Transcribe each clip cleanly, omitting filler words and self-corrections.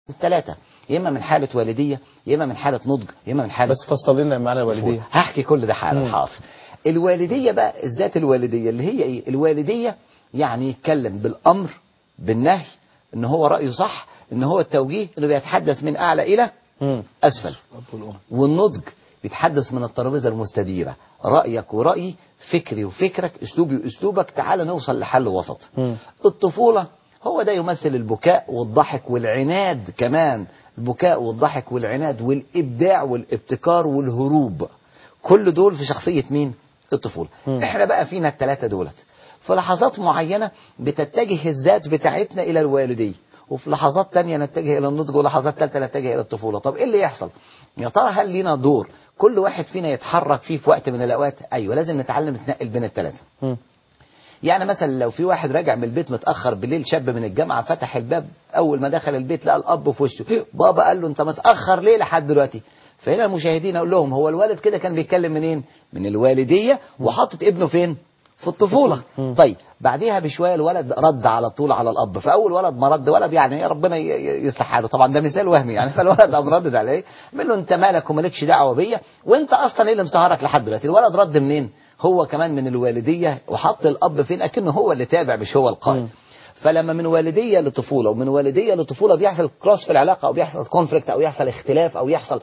الثلاثة، يا إما من حالة والدية، يا إما من حالة نضج، يا إما من حالة. بس فصل لنا معنى الوالدية. هحكي كل ده حالا حاضر. الوالدية بقى الذات الوالدية اللي هي إيه؟ الوالدية يعني يتكلم بالأمر بالنهي، إن هو رأيه صح، إن هو التوجيه، إنه بيتحدث من أعلى إلى أسفل. والنضج بيتحدث من الترابيزة المستديرة، رأيك ورأيي، فكري وفكرك، أسلوبي وأسلوبك، تعال نوصل لحل وسط. الطفولة هو ده يمثل البكاء والضحك والعناد، كمان البكاء والضحك والعناد والإبداع والابتكار والهروب، كل دول في شخصية مين؟ الطفولة. احنا بقى فينا الثلاثة دولت، في لحظات معينة بتتجه الذات بتاعتنا إلى الوالدية، وفي لحظات تانية نتجه إلى النضج، ولحظات ثالثة نتجه إلى الطفولة. طب إيه اللي يحصل؟ يا ترى هل لينا دور كل واحد فينا يتحرك فيه في وقت من الأوقات؟ أيوة، لازم نتعلم نتنقل بين الثلاثة. يعني مثلا لو في واحد راجع من البيت متأخر بالليل، شاب من الجامعة، فتح الباب، أول ما دخل البيت لقى الأب في وشه، بابا قال له أنت متأخر ليه لحد دلوقتي؟ فهنا المشاهدين أقول لهم هو الوالد كده كان بيتكلم منين؟ من الوالدية، وحاطط ابنه فين؟ في الطفولة. طيب بعديها بشوية الولد رد على طول على الأب، فأول ولد ما رد، ولد يعني ربنا يصلح حاله، طبعا ده مثال وهمي يعني، فالولد قام ردد عليه، قال له أنت مالك ومالكش دعوة بيا، وأنت أصلا إيه اللي مسهرك لحد دلوقتي؟ الولد رد منين؟ هو كمان من الوالدية، وحط الأب فين؟ أكنه هو اللي تابع مش هو القائد. فلما من والدية لطفولة ومن والدية لطفولة بيحصل كروس في العلاقة، أو بيحصل كونفليكت، أو يحصل اختلاف، أو يحصل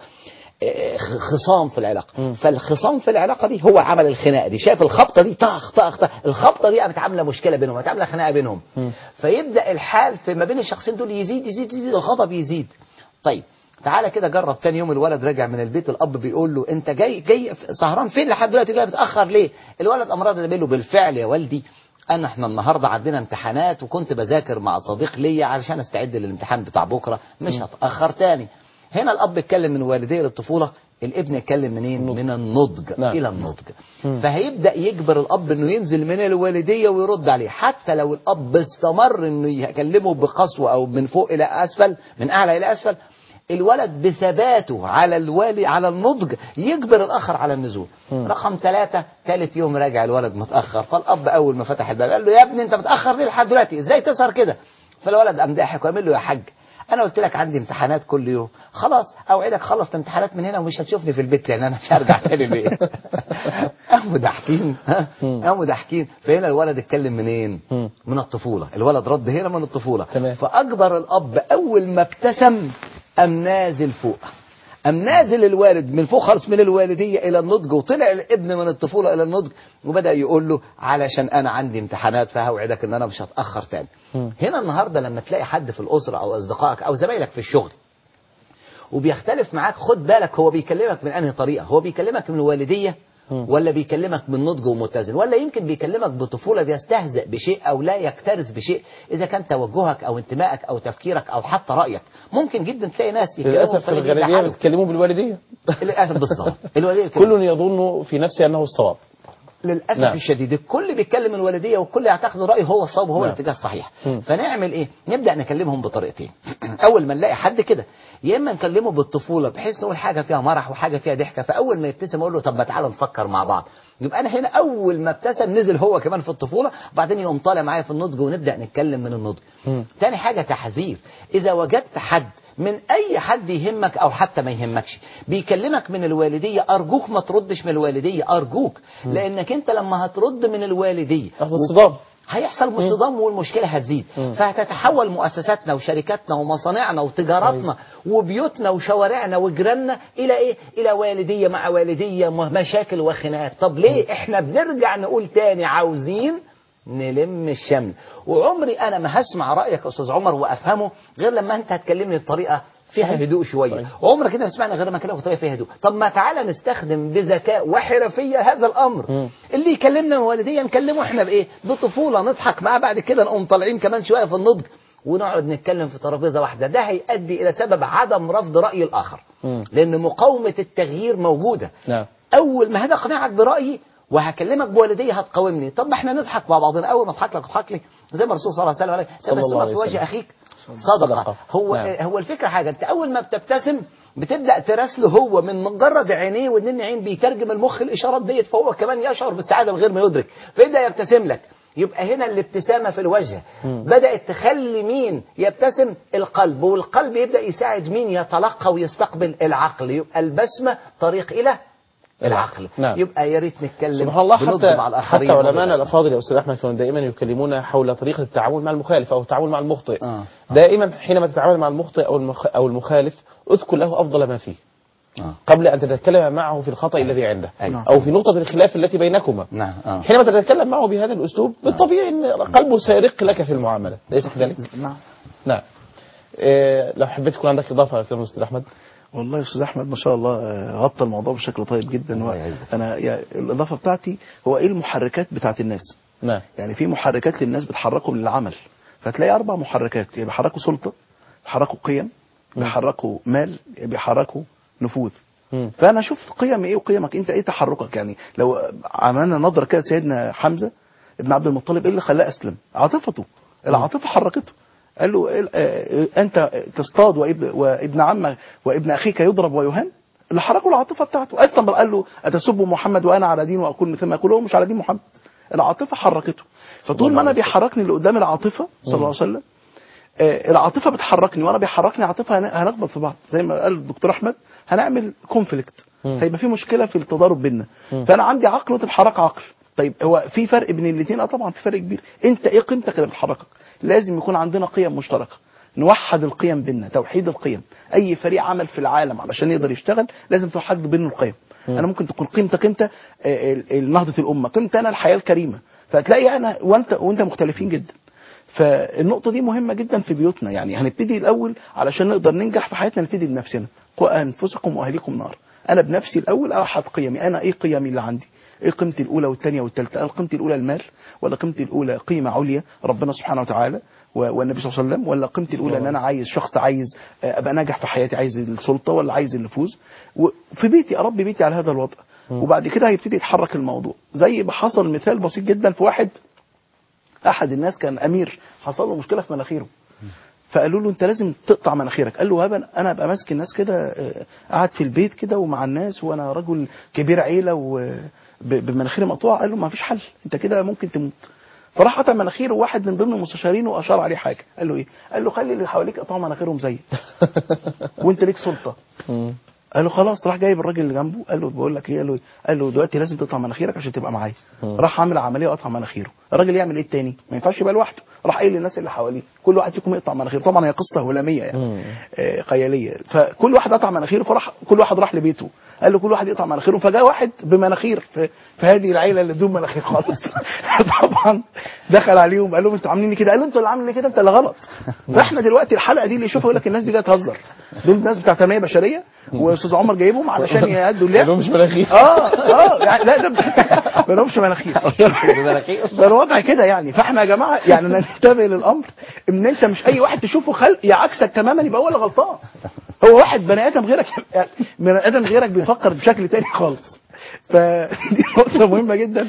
خصام في العلاقة. فالخصام في العلاقة دي هو عمل الخناقة دي، شايف الخبطة دي طخ طخ طخ، الخبطة دي قامت عاملة مشكلة بينهم، قامت عاملة خناقة بينهم. فيبدأ الحال في ما بين الشخصين دول يزيد يزيد يزيد، الغضب يزيد. طيب تعالى كده جرب تاني يوم الولد راجع من البيت، الاب بيقول له انت جاي سهران فين لحد دلوقتي، جاي متاخر ليه؟ الولد امراض اللي بيقول له بالفعل يا والدي احنا النهارده عندنا امتحانات، وكنت بذاكر مع صديق ليا علشان استعد للامتحان بتاع بكره، مش هتاخر تاني. هنا الاب اتكلم من والديه للطفوله، الابن اتكلم منين؟ من النضج الى النضج. فهيبدا يجبر الاب انه ينزل من الوالديه ويرد عليه، حتى لو الاب استمر انه يكلمه بقسوه او من فوق الى اسفل، من اعلى الى اسفل، الولد بثباته على على النضج يجبر الآخر على النزول. رقم 3، ثالث يوم راجع الولد متأخر، فالأب أول ما فتح الباب قال له يا ابني أنت متأخر ليه لحد دلوقتي؟ إزاي تسهر كده؟ فالولد قام ضاحك وقال له يا حاج أنا قلت لك عندي امتحانات كل يوم، خلاص أوعدك خلص الامتحانات من هنا ومش هتشوفني في البيت، لأن أنا مش هرجع تاني البيت. قاموا ضاحكين، قاموا ضاحكين. فهنا الولد اتكلم منين؟ من الطفولة. الولد رد هنا من الطفولة. فأجبر الأب أول ما ابتسم أم نازل فوق، أم نازل الوالد من فوق خالص من الوالدية إلى النضج، وطلع الابن من الطفولة إلى النضج، وبدأ يقول له علشان أنا عندي امتحانات فهوعدك إن أنا مش هتأخر تاني. هنا النهاردة لما تلاقي حد في الأسرة أو أصدقائك أو زمايلك في الشغل وبيختلف معاك، خد بالك هو بيكلمك من أنهي طريقة؟ هو بيكلمك من الوالدية ولا بيكلمك من نضج ومتزن، ولا يمكن بيكلمك بطفولة بيستهزئ بشيء أو لا يكترث بشيء؟ إذا كان توجهك أو انتمائك أو تفكيرك أو حتى رأيك، ممكن جدا تلاقي ناس للأسف في الغالبية بيتكلموا بالوالدية. للأسف بالظبط، الوالدية كل يظن في نفسه أنه الصواب. للأسف الشديد الكل بيتكلم الوالدية، والكل يعتقد رأيه هو الصواب وهو الاتجاه الصحيح. فنعمل إيه؟ نبدأ نكلمهم بطريقتين. أول ما نلاقي حد كده، يا إما نكلمه بالطفولة بحيث نقول حاجة فيها مرح وحاجة فيها ضحكة، فأول ما يبتسم أقول له طب ما تعالى نفكر مع بعض، يبقى أنا هنا أول ما ابتسم نزل هو كمان في الطفولة، وبعدين يقوم طالع معايا في النضج ونبدأ نتكلم من النضج. تاني حاجة تحذير، إذا وجدت حد من أي حد يهمك أو حتى ما يهمكش بيكلمك من الوالدية، أرجوك ما تردش من الوالدية، أرجوك، لأنك أنت لما هترد من الوالدية هيحصل صدام والمشكلة هتزيد، فهتتحول مؤسساتنا وشركاتنا ومصانعنا وتجاراتنا وبيوتنا وشوارعنا وجيراننا إلى إيه؟ إلى والدية مع والدية، مشاكل وخناقات. طب ليه؟ إحنا بنرجع نقول تاني عاوزين نلم الشمل. وعمري أنا ما هسمع رأيك يا أستاذ عمر وأفهمه غير لما أنت هتكلمني بطريقة فيها هدوء شوية، وعمرك كده سمعنا غير ما كلامك بطريقة فيها هدوء. طب ما تعالى نستخدم بذكاء وحرفية هذا الأمر. اللي يكلمنا من والدية نكلمه احنا بإيه؟ بطفولة، نضحك معاه، بعد كده نقوم طالعين كمان شوية في النضج ونقعد نتكلم في ترابيزة واحدة. ده هيؤدي إلى سبب عدم رفض رأي الآخر، لأن مقاومة التغيير موجودة. أول ما هنقنعك برأيي وهكلمك بوالدية هتقاومني، طب ما احنا نضحك مع بعضنا، أول ما اضحك لك اضحك لي، زي ما الرسول صلى الله عليه وسلم قال تبسمك في وجه أخيك صدقة. هو الفكرة حاجة، انت اول ما بتبتسم بتبدأ تراسله هو، من مجرد عينيه واتنين عين بيترجم المخ الاشارات ديت، فهو كمان يشعر بالسعادة من غير ما يدرك، فيبدأ يبتسم لك. يبقى هنا الابتسامة في الوجه بدأت تخلي مين يبتسم؟ القلب، والقلب يبدأ يساعد مين يتلقى ويستقبل؟ العقل. يبقى البسمة طريق إلى العقل. نعم. يبقى يا ريت نتكلم سبحان الله. بلطف حتى مع الآخرين. حتى علماءنا الأفاضل يا أستاذ أحمد كانوا دائما يكلمون حول طريقة التعامل مع المخالف أو التعامل مع المخطئ. دائما حينما تتعامل مع المخطئ أو المخالف اذكر له أفضل ما فيه قبل أن تتكلم معه في الخطأ الذي عنده أو في نقطة الخلاف التي بينكما. حينما تتكلم معه بهذا الأسلوب بالطبيعي أن قلبه سيرق لك في المعاملة، أليس كذلك؟ نعم. لو حبيت تكون عندك إضافة كلام الأستاذ أحمد. والله يا استاذ احمد ما شاء الله غطى الموضوع بشكل طيب جدا. انا الاضافه بتاعتي هو ايه المحركات بتاعت الناس. نعم. يعني في محركات للناس بتحركهم للعمل، فتلاقي 4 محركات، يعني بيحركوا سلطه، بيحركوا قيم، بيحركوا مال، بيحركوا نفوذ. فانا اشوف قيم ايه وقيمك انت ايه تحركك. يعني لو عملنا نظره كده سيدنا حمزه ابن عبد المطلب ايه اللي خلاه اسلم؟ عاطفته. العاطفه حركته. قال له انت تصطاد وابن عمك وابن اخيك يضرب ويهان. اللي حركه العاطفه بتاعته. اصلا قال له اتسب محمد وانا على دين واقول مثل ما يقول، هو مش على دين محمد. العاطفه حركته. فطول ما انا بيحركني اللي قدام العاطفه صلى الله عليه وسلم، العاطفه بتحركني وانا بيحركني عاطفه، هنخبط في بعض زي ما قال الدكتور احمد، هنعمل كونفليكت، هيبقى في مشكله في التضارب بيننا. فانا عندي عقل وتتحرك عقل. طيب هو في فرق بين الاثنين؟ طبعا في فرق كبير. انت ايه قيمتك اللي بتحركك؟ لازم يكون عندنا قيم مشتركه، نوحد القيم بيننا، توحيد القيم. اي فريق عمل في العالم علشان يقدر يشتغل لازم توحد بينه القيم. انا ممكن تكون قيمتك انت نهضه الامه، قيمتي انا الحياه الكريمه، فتلاقي انا وانت مختلفين جدا. فالنقطه دي مهمه جدا في بيوتنا. يعني هنبتدي الاول علشان نقدر ننجح في حياتنا، نبتدي بنفسنا. قوا انفسكم واهليكم نار. انا بنفسي الاول اوحد قيمي. انا ايه قيمي اللي عندي؟ ايه قيمتي الاولى والثانيه والثالثه؟ قيمتي الاولى المال، ولا قيمتي الاولى قيمه عليا ربنا سبحانه وتعالى والنبي صلى الله عليه وسلم، ولا قيمتي الاولى ان انا عايز شخص عايز ابقى ناجح في حياتي، عايز السلطه ولا عايز النفوذ؟ وفي بيتي اربي بيتي على هذا الوضع. وبعد كده هيبتدي يتحرك الموضوع. زي ما حصل مثال بسيط جدا في واحد، احد الناس كان امير حصل له مشكله في مناخيره، فقالوا له انت لازم تقطع مناخيرك. قال له انا ابقى ماسك الناس كده، قاعد في البيت كده ومع الناس وانا رجل كبير عيله وبمناخيري مقطوعه. قال له ما فيش حل، انت كده ممكن تموت. فراح قطع مناخيره، واحد من ضمن المستشارين واشار عليه حاجه. قال له ايه؟ قال له خلي اللي حواليك يقطعوا مناخيرهم زيك وانت ليك سلطه. قال له خلاص. راح جايب الراجل اللي جنبه، قال له بقول لك ايه؟ قال له دلوقتي لازم تقطع مناخيرك عشان تبقى معايا. راح عامل عمليه وقطع مناخيره. الراجل يعمل ايه التاني؟ ما ينفعش يبقى لوحده. راح قايل للناس اللي حواليه كل واحد فيكم يقطع مناخيره. طبعا هي قصه هلاميه يعني خياليه. فكل واحد قطع مناخيره، فراح كل واحد راح لبيته قال له كل واحد يقطع مناخيره. فجاء واحد بمناخير في هذه العيله اللي بدون مناخير خالص. طبعا دخل عليهم قال لهم انتوا عاملين كده؟ قالوا انتوا اللي عاملين كده، انت اللي غلط. فاحنا دلوقتي الحلقه دي اللي يشوفها يقول لك الناس دي جايه تهزر، دول ناس بتاع تنميه بشريه واستاذ عمر جايبهم علشان يهدوا اللعب. ما لهمش مناخير. يعني لا ده ما لهمش مناخير. ده الوضع كده يعني. فاحنا يا جماعه يعني ننتبه للامر ان انت مش اي واحد تشوفه خلق يا عكسك تماما يبقى هو اللي غلطان. هو واحد بني ادم غيرك، يعني بني ادم غيرك بيفكر بشكل تاني خالص. فدي نقطه مهمه جدا.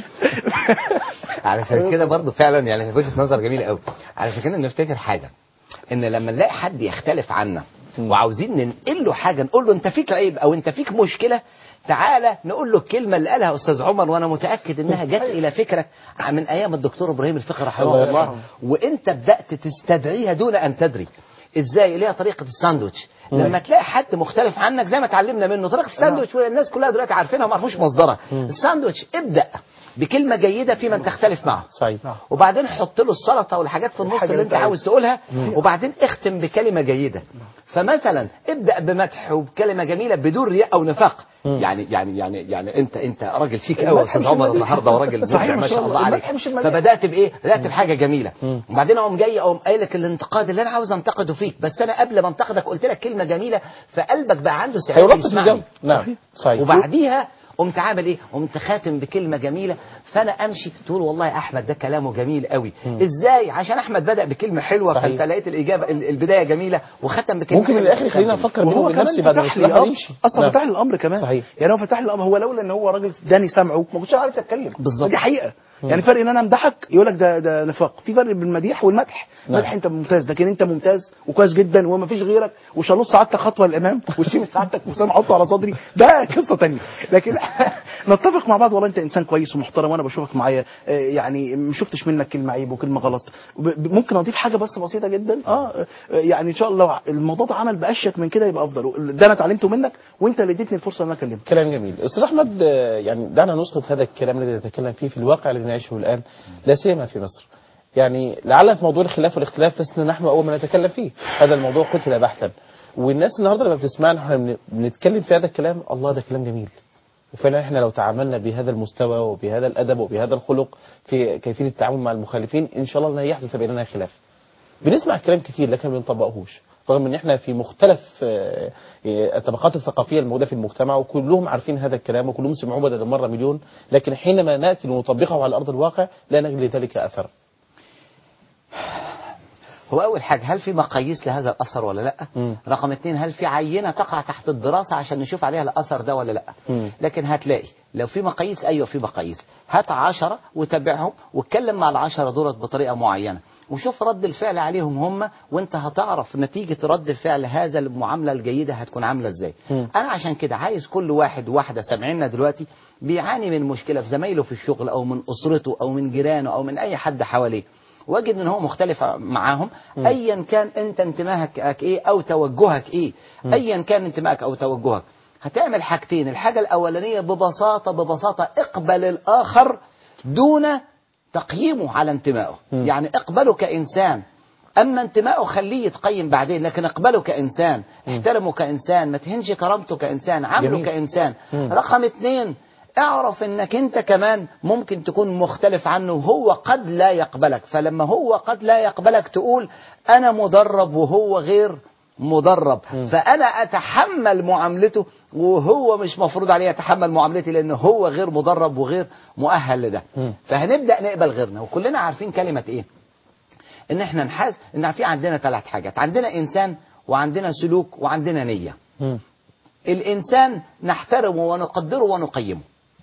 علشان كده برضو فعلا يعني وجهه نظر جميله قوي. علشان كده نفتكر حاجه، ان لما نلاقي حد يختلف عنا وعاوزين ننقل له حاجه، نقول له انت فيك عيب او انت فيك مشكله، تعالى نقول له الكلمه اللي قالها استاذ عمر، وانا متاكد انها جت الى فكرك من ايام الدكتور ابراهيم الفقي رحمه الله، وانت بدات تستدعيها دون ان تدري. ازاي؟ اللي هي طريقه الساندوتش. لما تلاقي حد مختلف عنك زي ما اتعلمنا منه طريقه الساندوتش، والناس كلها دلوقتي عارفينها وما عرفوش مصدرها. الساندوتش ابدا بكلمه جيده في من تختلف معه، صحيح، وبعدين حط له السلطه والحاجات في النص اللي انت عاوز تقولها، وبعدين اختم بكلمه جيده. فمثلا ابدا بمدح وبكلمه جميله بدون رياء او نفاق. يعني انت راجل شيك قوي يا استاذ عمر النهارده، وراجل مبدع ما شاء الله عليك. فبدات بايه؟ بدات بحاجه جميله، وبعدين اقوم جاي اقوم قايل لك الانتقاد اللي انا عاوز انتقده فيك، بس انا قبل ما انتقدك قلت لك كلمه جميله، فقلبك بقى عنده استعداد يسمعني. نعم صحيح. وبعديها قمت عامل ايه؟ قمت خاتم بكلمه جميله، فانا امشي تقول والله يا احمد ده كلامه جميل قوي. ازاي؟ عشان احمد بدا بكلمه حلوه، فانت لقيت الاجابه البدايه جميله وختم بكلمه ممكن من الاخر خلينا نفكر بينه وبين نفسي بعد ما يمشي. اصلا فتح لي الامر كمان. صحيح. يعني هو فتح لي الامر. هو لولا ان هو راجل اداني سمعه ما كنتش عارف اتكلم. بالظبط. دي حقيقه. يعني فرق ان انا امدحك يقول لك ده نفاق. في فرق بين المديح والمدح. مدح انت ممتاز، لكن انت ممتاز وكويس جدا وما فيش غيرك، وشالوت سعادتك خطوه للامام وشيل سعادتك وسام احطه على صدري، ده قصه ثانيه. لكن نتفق مع بعض، والله انت انسان كويس ومحترم وانا بشوفك معايا، يعني ما شفتش منك كلمه عيب وكلمه غلط. ممكن اضيف حاجه بس بسيطه جدا، يعني ان شاء الله لو الموضوع ده عمل باشيك من كده يبقى افضل. ده انا اتعلمته منك وانت اللي اديتني الفرصه ان انا اكلمك. كلام جميل. استاذ احمد، يعني دعنا نسقط هذا الكلام الذي نتكلم فيه في الواقع الذي نعيشه الان، لا سيما في مصر. يعني لعل في موضوع الخلاف والاختلاف لسنا نحن اول من نتكلم فيه، هذا الموضوع قتل بحثا، والناس النهارده لما بتسمعنا احنا بنتكلم في هذا الكلام، الله ده كلام جميل. وفعلا احنا لو تعاملنا بهذا المستوى وبهذا الادب وبهذا الخلق في كيفيه التعامل مع المخالفين، ان شاء الله لا يحدث بيننا خلاف. بنسمع الكلام كتير لكن ما بنطبقهوش، رغم ان احنا في مختلف الطبقات الثقافيه الموجوده في المجتمع، وكلهم عارفين هذا الكلام وكلهم سمعوه بدل مره مليون، لكن حينما ناتي لنطبقه على ارض الواقع لا نجد لذلك اثر. هو أول حاجة، هل في مقاييس لهذا الأثر ولا لأ؟ رقم 2، هل في عينة تقع تحت الدراسة عشان نشوف عليها الأثر ده ولا لأ؟ لكن هتلاقي لو في مقاييس، أيوة في مقاييس، هات 10 وتابعهم واتكلم مع ال10 دولت بطريقة معينة وشوف رد الفعل عليهم هم، وانت هتعرف نتيجة رد الفعل هذا المعاملة الجيدة هتكون عاملة ازاي. أنا عشان كده عايز كل واحد وواحدة سامعيننا دلوقتي بيعاني من مشكلة في زمايله في الشغل أو من أسرته أو من جيرانه أو من أي حد حواليه، واجد ان هو مختلف معاهم، ايا كان انت انتمائك ايه او توجهك ايه، ايا كان انتمائك او توجهك، هتعمل حاجتين. الحاجة الاولانية ببساطة اقبل الاخر دون تقييمه على انتمائه، يعني اقبله كانسان، اما انتمائه خليه يتقيم بعدين، لكن اقبله كانسان، احترمه كانسان، ما تهنش كرامته كانسان، عامله كانسان. رقم 2، اعرف انك انت كمان ممكن تكون مختلف عنه وهو قد لا يقبلك، فلما هو قد لا يقبلك تقول انا مدرب وهو غير مدرب، فانا اتحمل معاملته وهو مش مفروض عليه يتحمل معاملتي لانه هو غير مدرب وغير مؤهل لده. فهنبدأ نقبل غيرنا، وكلنا عارفين كلمة ايه، ان احنا نحاس ان في عندنا 3 حاجات، عندنا انسان وعندنا سلوك وعندنا نية. الانسان نحترمه ونقدره ونقيمه،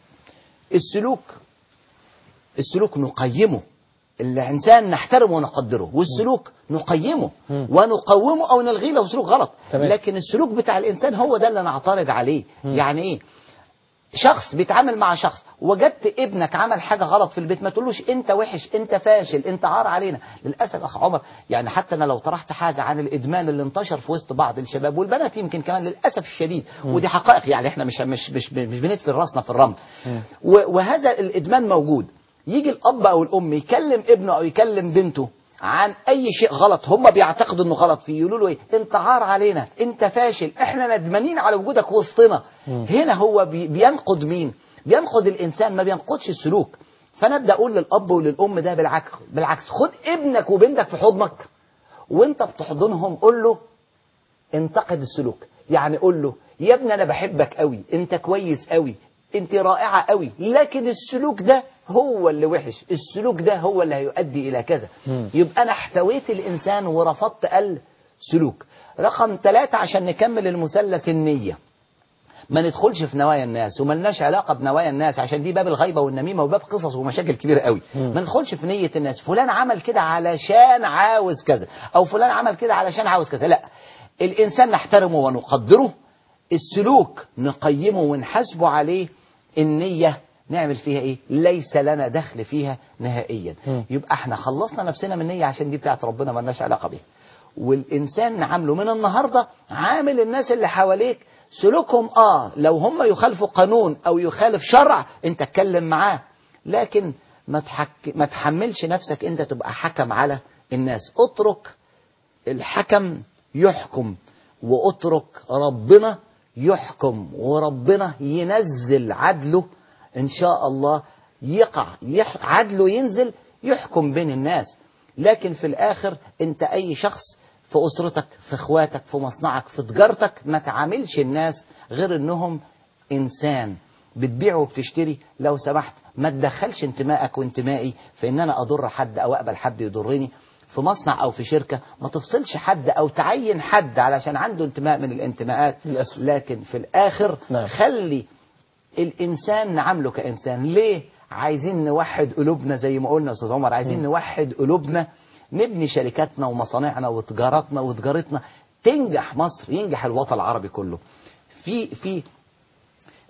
السلوك نقيمه، الإنسان نحترمه ونقدره، والسلوك نقيمه ونقومه أو نلغيه لو سلوك غلط. لكن السلوك بتاع الإنسان هو ده اللي نعترض عليه. يعني إيه؟ شخص بيتعامل مع شخص، وجدت ابنك عمل حاجة غلط في البيت، ما تقولوش انت وحش، انت فاشل، انت عار علينا. للأسف أخ عمر، يعني حتى أنا لو طرحت حاجة عن الإدمان اللي انتشر في وسط بعض الشباب والبنات يمكن كمان للأسف الشديد، ودي حقائق، يعني احنا مش بندفن راسنا في الرمل، وهذا الإدمان موجود. يجي الأب أو الأم يكلم ابنه أو يكلم بنته عن أي شيء غلط هم بيعتقدوا إنه غلط فيه، يقولوا له إيه؟ أنت عار علينا، أنت فاشل، إحنا ندمانين على وجودك وسطنا. هنا هو بينقد مين؟ بينقد الإنسان، ما بينقدش السلوك. فنبدأ أقول للأب وللأم ده بالعكس، خد ابنك وبنتك في حضنك وأنت بتحضنهم قول له انتقد السلوك، يعني قول له يا ابني أنا بحبك قوي، أنت كويس قوي، أنت رائعة قوي، لكن السلوك ده هو اللي وحش، السلوك ده هو اللي هيؤدي إلى كذا. يبقى أنا احتويت الإنسان ورفضت السلوك. رقم 3 عشان نكمل المثلث، النية. ما ندخلش في نوايا الناس، وملناش علاقة بنوايا الناس، عشان دي باب الغيبة والنميمة وباب قصص ومشاكل كبيرة قوي. ما ندخلش في نية الناس، فلان عمل كده علشان عاوز كذا، أو فلان عمل كده علشان عاوز كذا، لا. الإنسان نحترمه ونقدره، السلوك نقيمه ونحاسبه عليه، النية نعمل فيها ايه؟ ليس لنا دخل فيها نهائيا. يبقى احنا خلصنا نفسنا من النية، عشان دي بتاعت ربنا ما لناش علاقة بيها. والإنسان نعامله من النهاردة، عامل الناس اللي حواليك سلوكهم لو هم يخالفوا قانون أو يخالف شرع انت اتكلم معاه، لكن ما تحملش نفسك انت تبقى حكم على الناس. اترك الحكم يحكم، واترك ربنا يحكم، وربنا ينزل عدله ان شاء الله، عدله ينزل يحكم بين الناس. لكن في الاخر انت اي شخص في اسرتك، في اخواتك، في مصنعك، في تجارتك، ما تعاملش الناس غير انهم انسان بتبيع وبتشتري. لو سمحت ما تدخلش انتمائك وانتمائي في ان انا اضر حد او اقبل حد يضرني. في مصنع او في شركة ما تفصلش حد او تعين حد علشان عنده انتماء من الانتماءات للأسف. لكن في الاخر خلي الانسان نعامله كانسان. ليه عايزين نوحد قلوبنا؟ زي ما قلنا استاذ عمر، عايزين نوحد قلوبنا، نبني شركاتنا ومصانعنا وتجارتنا وتجارتنا، تنجح مصر، ينجح الوطن العربي كله. في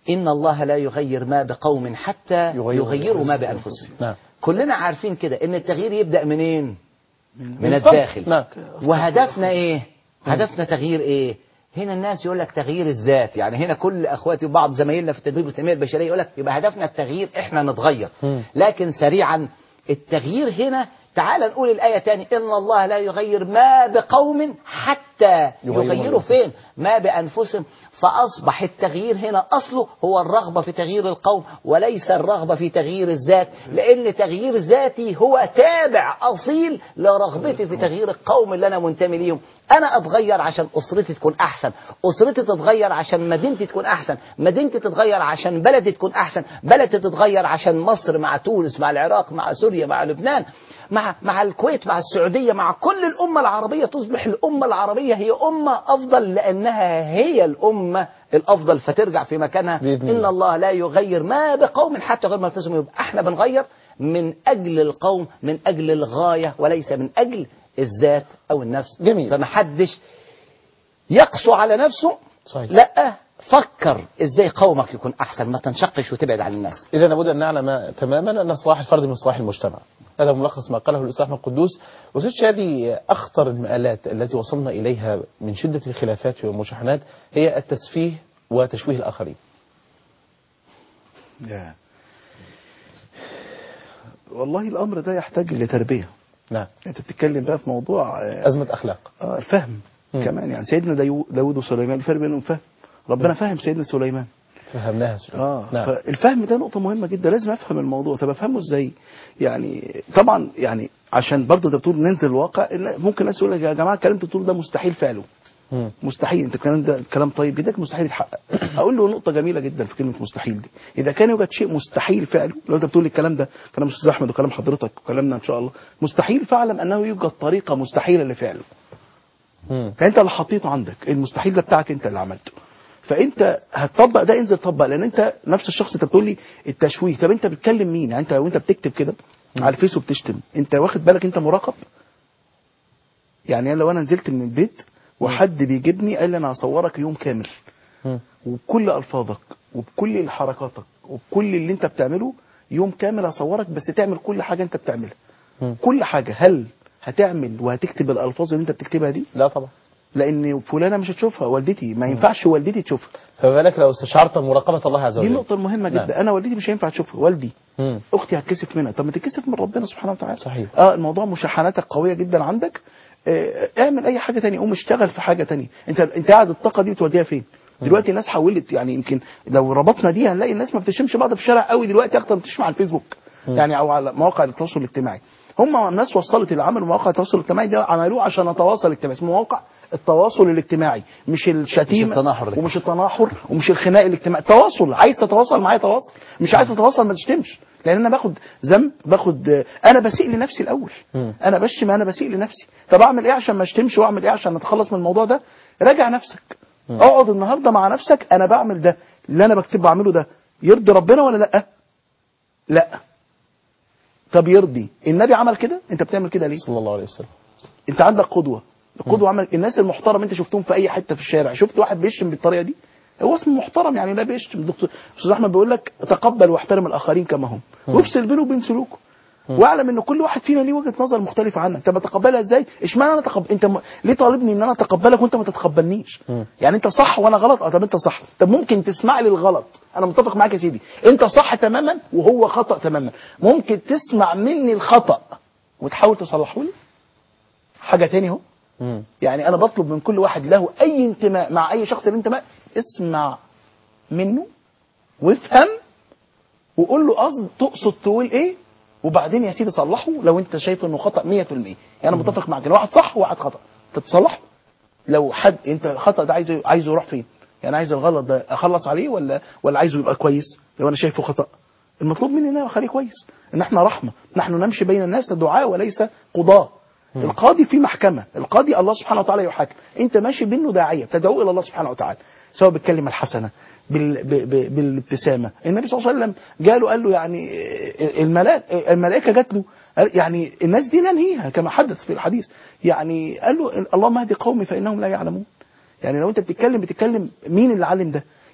إن الله لا يغير ما بقوم حتى يغيروا ما بأنفسهم. نعم. كلنا عارفين كده إن التغيير يبدأ منين؟ من الداخل. نعم. وهدفنا إيه؟ هدفنا تغيير إيه؟ هنا الناس يقول لك تغيير الذات، يعني هنا كل اخواتي وبعض زمايلنا في التدريب والتنميه البشريه يقول لك يبقى هدفنا التغيير، احنا نتغير. لكن سريعا التغيير هنا، تعال نقول الآية تاني، إن الله لا يغير ما بقوم حتى يغيروا فين؟ ما بأنفسهم. فأصبح التغيير هنا أصله هو الرغبة في تغيير القوم وليس الرغبة في تغيير الذات، لأن تغيير ذاتي هو تابع أصيل لرغبتي في تغيير القوم اللي أنا منتمي ليهم. أنا أتغير عشان أسرتي تكون أحسن، أسرتي تتغير عشان مدينتي تكون أحسن، مدينتي تتغير عشان بلدي تكون أحسن، بلدي تتغير عشان مصر مع تونس مع العراق مع سوريا مع لبنان مع الكويت مع السعودية مع كل الأمة العربية، تصبح الأمة العربية هي أمة أفضل لأنها هي الأمة الأفضل فترجع في مكانها. إن الله لا يغير ما بقوم حتى غير ما أنفسهم. يبقى احنا بنغير من أجل القوم، من أجل الغاية وليس من أجل الذات أو النفس. جميل. فمحدش يقسو على نفسه. صحيح. لا، فكر ازاي قومك يكون احسن، ما تنشقش وتبعد عن الناس. اذا لابد ان نعلم تماما ان صلاح الفرد من صلاح المجتمع. هذا ملخص ما قاله الاستاذ احمد قدوس. استاذ شادي، اخطر المآلات التي وصلنا اليها من شده الخلافات والمشاحنات هي التسفيه وتشويه الاخرين. والله الامر ده يحتاج لتربيه. نعم. انت بتتكلم بقى في موضوع ازمه اخلاق. الفهم كمان. يعني سيدنا داود وسليمان، الفرق بينهم فهم. ربنا فهم سيدنا سليمان، فهمناها سليمان. نعم. فالفهم ده نقطة مهمة جدا، لازم افهم الموضوع. طب افهمه ازاي؟ يعني طبعا يعني عشان برضه انت بتقول ننزل الواقع، ممكن الناس يقول لك يا جماعة الكلام انت بتقوله ده مستحيل فعله. مستحيل، انت الكلام ده كلام طيب جدا مستحيل يتحقق. اقول له نقطة جميلة جدا في كلمة مستحيل دي، اذا كان يوجد شيء مستحيل فعله، لو انت بتقول الكلام ده كلام استاذ احمد وكلام حضرتك وكلامنا ان شاء الله مستحيل، فاعلم انه يوجد طريقة مستحيلة لفعله. فانت اللي حطيته عندك، المستحيل ده بتاعك انت اللي عملته. فانت هتطبق ده، انزل طبق، لان انت نفس الشخص. انت بتقول لي التشويه، طب انت بتكلم مين؟ يعني انت لو انت بتكتب كده على الفيس وبتشتم، انت واخد بالك انت مراقب؟ يعني لو انا نزلت من البيت وحد بيجيبني قال لي انا هصورك يوم كامل وبكل الفاظك وبكل حركاتك وبكل اللي انت بتعمله يوم كامل هصورك، بس تعمل كل حاجه انت بتعملها، كل حاجه، هل هتعمل وهتكتب الالفاظ اللي انت بتكتبها دي؟ لا طبعا، لان فلانه مش هتشوفها، والدتي ما ينفعش والدتي تشوفها. فما بالك لو استشعرت مراقبه الله عز وجل. دي النقطه المهمه جدا. نعم. انا والدتي مش هينفع تشوفها، والدي اختي هتكسف منها، طب ما تتكسف من ربنا سبحانه وتعالى. صحيح. الموضوع مشاحناتك قويه جدا عندك. اعمل اي حاجه تانية، قوم اشتغل في حاجه تانية. انت قاعد الطاقه دي بتوديها فين؟ دلوقتي الناس حولت، يعني يمكن لو ربطنا دي هنلاقي الناس ما بتشمش بعض في الشارع قوي دلوقتي اكتر ما بتشم على الفيسبوك يعني، او على مواقع التواصل الاجتماعي. هم الناس وصلت اللي عملوا مواقع التواصل الاجتماعي ده عملوه عشان نتواصل اجتماعي، اسمه مواقع التواصل الاجتماعي، مش الشتيمه ومش التناحر ومش الخناق الاجتماعي. تواصل، عايز تتواصل معايا تواصل، مش عايز تتواصل ما تشتمش، لان انا باخد ذنب، انا بسيء لنفسي الاول. انا بشتم، انا بسيء لنفسي. طب اعمل ايه عشان ما اشتمش، واعمل ايه عشان نتخلص من الموضوع ده؟ راجع نفسك، اقعد النهارده مع نفسك، انا بعمل ده اللي انا بعمله ده يرضي ربنا ولا لا؟ لا. طب يرضي النبي عمل كده، انت بتعمل كده ليه؟ صلى الله عليه وسلم. انت عندك قدوه، القدوه عمل. الناس المحترم انت شفتهم في اي حته في الشارع، شفت واحد بيشتم بالطريقه دي؟ هو اسمه محترم يعني، لا بيشتم. دكتور استاذ احمد بيقول لك تقبل واحترم الاخرين كما هم، وافصل بينه وبين سلوكه، واعلم ان كل واحد فينا ليه وجهه نظر مختلفه عنك. طب اتقبلها ازاي؟ اشمعنى انا انت ليه طالبني ان انا اتقبلك وانت ما تتقبلنيش؟ يعني انت صح وانا غلط. طب انت صح، طب ممكن تسمع لي الغلط، انا متفق معاك يا سيدي، انت صح تماما وهو خطا تماما، ممكن تسمع مني الخطا وتحاول تصلحه لي؟ حاجه تاني اهو. يعني انا بطلب من كل واحد له اي انتماء مع اي شخص الانتماء، اسمع منه وافهم وقول له تقصد تقول ايه، وبعدين يا سيدي صلحه لو انت شايف انه خطا 100%. يعني انا متفق معاك ان واحد صح وواحد خطا، تتصلح. لو حد انت الخطا ده عايزه يروح فين؟ يعني عايز الغلط ده اخلص عليه ولا عايزه يبقى كويس؟ لو انا شايفه خطا، المطلوب مني ان انا اخليه كويس، ان احنا رحمه، نحن نمشي بين الناس دعاء وليس قضاة. القاضي في محكمه، القاضي الله سبحانه وتعالى يحاكم، انت ماشي بينه داعيه تدعوه الى الله سبحانه وتعالى، سواء بالكلمه الحسنه بالابتسامه. النبي صلى الله عليه وسلم قال له يعني الملائكه جات له، يعني الناس دي ننهيها كما حدث في الحديث، يعني قال له اللهم اهدي قومي فانهم لا يعلمون. يعني لو انت بتتكلم مين اللي علم ده؟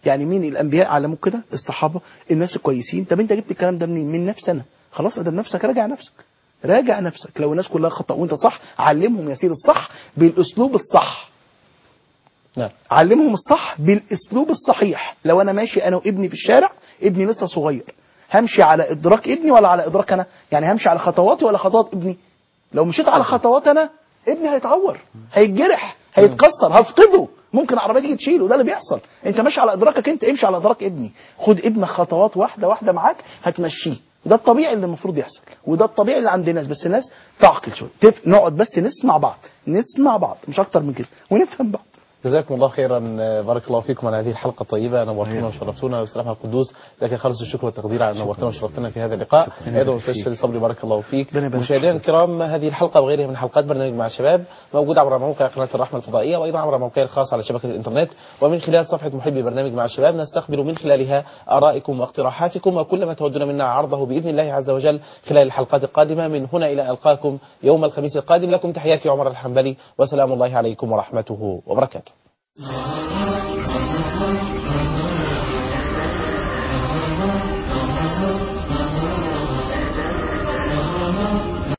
يعني مين الانبياء علموك كده؟ الصحابه، الناس الكويسين. طب انت جبت الكلام ده منين؟ من نفسي انا. خلاص ادب نفسك، راجع نفسك، راجع نفسك. لو الناس كلها خطأ وانت صح، علمهم يا سيدي الصح بالاسلوب الصح. نعم. علمهم الصح بالاسلوب الصحيح. لو انا ماشي انا وابني في الشارع، ابني لسه صغير، همشي على ادراك ابني ولا على ادراك انا؟ يعني همشي على خطواتي ولا خطوات ابني؟ لو مشيت على خطوات انا، ابني هيتعور، هيتجرح، هيتكسر، هفقده، ممكن عربيه تيجي تشيله. ده اللي بيحصل. انت ماشي على ادراكك انت، امشي على ادراك ابني. خد ابنك خطوات واحده واحده معاك، هتمشيه. ده الطبيعي اللي المفروض يحصل، وده الطبيعي اللي عند الناس. بس الناس تعقل شويه، نقعد بس نسمع بعض، نسمع بعض مش اكتر من كده، ونفهم بعض. جزاكم الله خيرا، بارك الله فيكم على هذه الحلقة الطيبة، نورتونا وشرفتونا. بسلامة القدوس لك خالص الشكر والتقدير على نورتنا وشرفتنا في هذا اللقاء. أيضا أستاذ صبري بارك الله فيك. مشاهدينا الكرام، هذه الحلقة وغيرها من حلقات برنامج مع الشباب موجودة عبر موقع قناة الرحمة الفضائية، وأيضا عبر موقعي الخاص على شبكة الإنترنت، ومن خلال صفحة محبي برنامج مع الشباب نستقبل من خلالها آرائكم واقتراحاتكم وكل ما تودون منا عرضه بإذن الله عز وجل خلال الحلقات القادمة. من هنا إلى ألقاكم يوم الخميس القادم، لكم تحياتي عمر الحنبلي، وسلام الله عليكم ورحمته وبركاته.